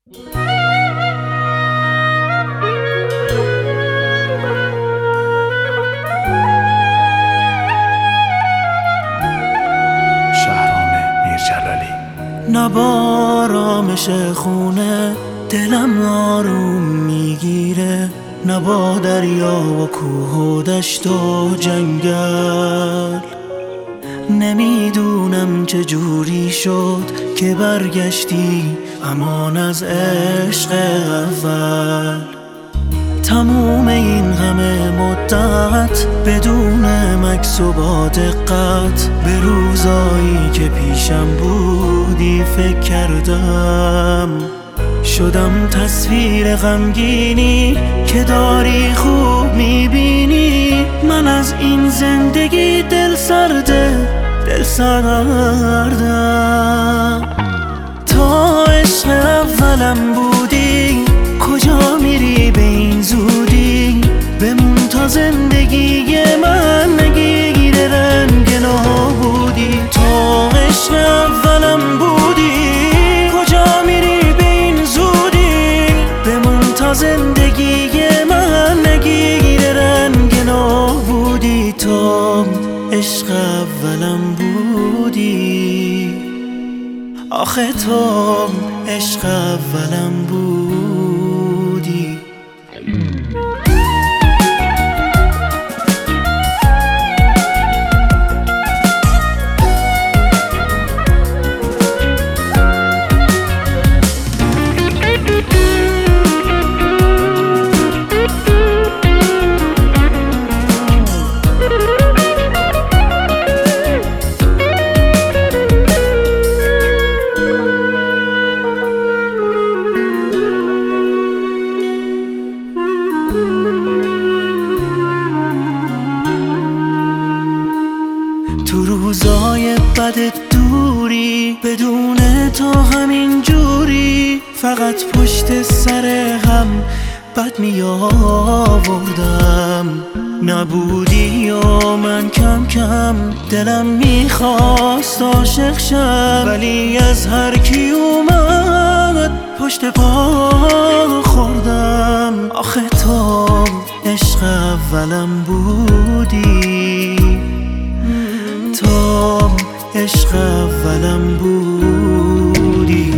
نبارامش خونه دلم آروم میگیره، نبا دریا و کوه و دشت و جنگل. نمیدونم چه جوری شد که برگشتی امان از عشق اول. تموم این همه مدت بدون مکث و با دقت به روزایی که پیشم بودی فکر کردم. شدم تصویر غمگینی که داری خوب میبینی. من از این زندگی دل سردم. تا عشق اولم بودی کجا میری به این زودی؟ بمون تا زندگی من نگیره رنگ نابودی. تا عشق اولم بودی کجا میری به این زودی؟ بمون تا زندگی من نگیره رنگ نابودی. تا عشق اولم بودی، آخه تو عشق اولم بودی. تو روزای بد دوری بدون تو همین جوری فقط پشت سر هم بد می آوردم. نبودی و من کم کم دلم میخواست عاشق شم، ولی از هر کی اومد پشت پا خوردم. آخه تو عشق اولم بودی، تو عشق اولم بودی.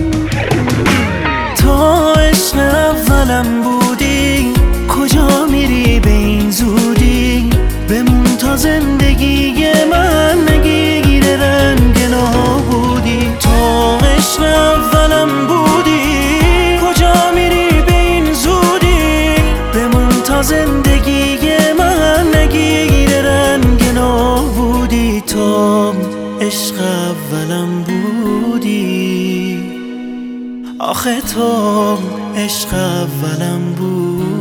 تو عشق اولم بودی کجا میری به این زودی؟ بمون تا زندگی من نگیره رنگ نابودی. تو عشق اولم بودی کجا میری به این زودی؟ بمون تا زندگی من نگیره رنگ نابودی. تو عشق اولم بودی، آخه تو عشق اولم بودی.